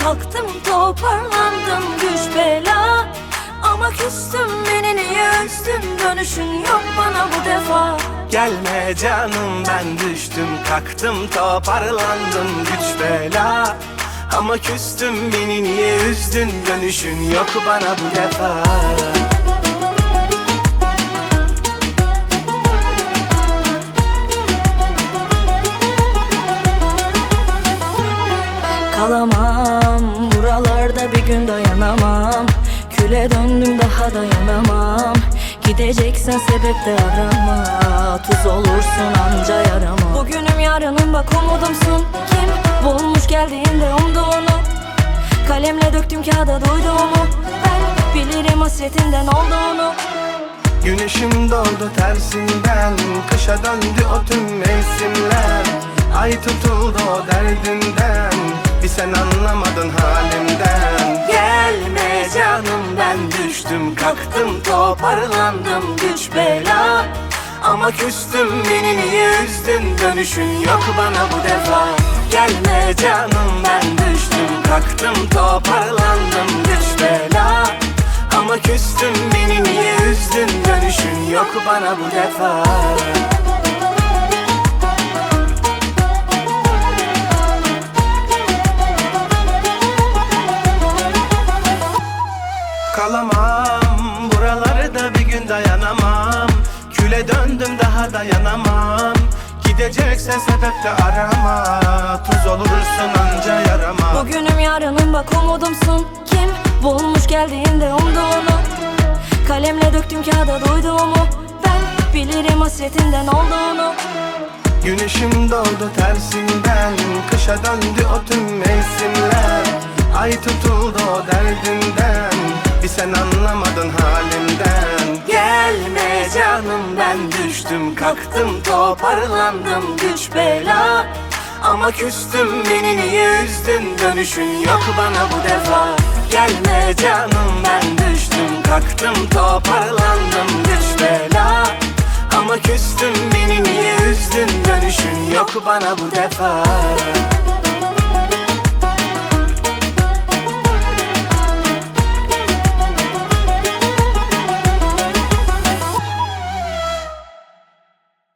kalktım toparlandım güç bela. Ama küstüm, beni niye üzdün, dönüşün yok bana bu defa. Gelme canım, ben düştüm kalktım toparlandım güç bela. Ama küstüm, beni niye üzdün, dönüşün yok bana bu defa. Kalamam buralarda, bir gün dayanamam. Küle döndüm, daha dayanamam. Gideceksen sebep de arama, tuz olursun anca yarama. Bugünüm yarınım bak umudumsun. Kim bulmuş geldiğinde umduğunu, kalemle döktüm kağıda duyduğumu. Ben bilirim hasretinden olduğunu. Güneşim doğdu tersinden, kışa döndü o tüm mevsimler. Ay tutuldu o derdinden, bir sen anlamadın halimden. Gelme canım, ben düştüm kalktım toparlandım güç bela. Ama küstüm, beni niye üzdün, dönüşün yok bana bu defa. Gelme canım, ben düştüm kalktım toparlandım güç bela. Ama küstüm, beni niye üzdün, dönüşün yok bana bu defa. Kalamam buralarda, bir gün dayanamam. Küle döndüm, daha dayanamam. Gideceksen sebep de arama, tuz olursun anca yarama. Bugünüm yarınım bak umudumsun. Kim bulmuş geldiğinde umduğunu, kalemle döktüm kağıda duyduğumu. Ben bilirim hasretinden olduğunu. Güneşim doğdu tersinden, kışa döndü o tüm mevsimler. Ay tutuldu o derdinden, bir sen anlamadın halimden. Gelme canım, ben düştüm kalktım toparlandım güç bela. Ama küstüm, beni niye üzdün, dönüşün yok bana bu defa. Gelme canım, ben düştüm kalktım toparlandım güç bela. Ama küstüm, beni niye üzdün, dönüşün yok bana bu defa.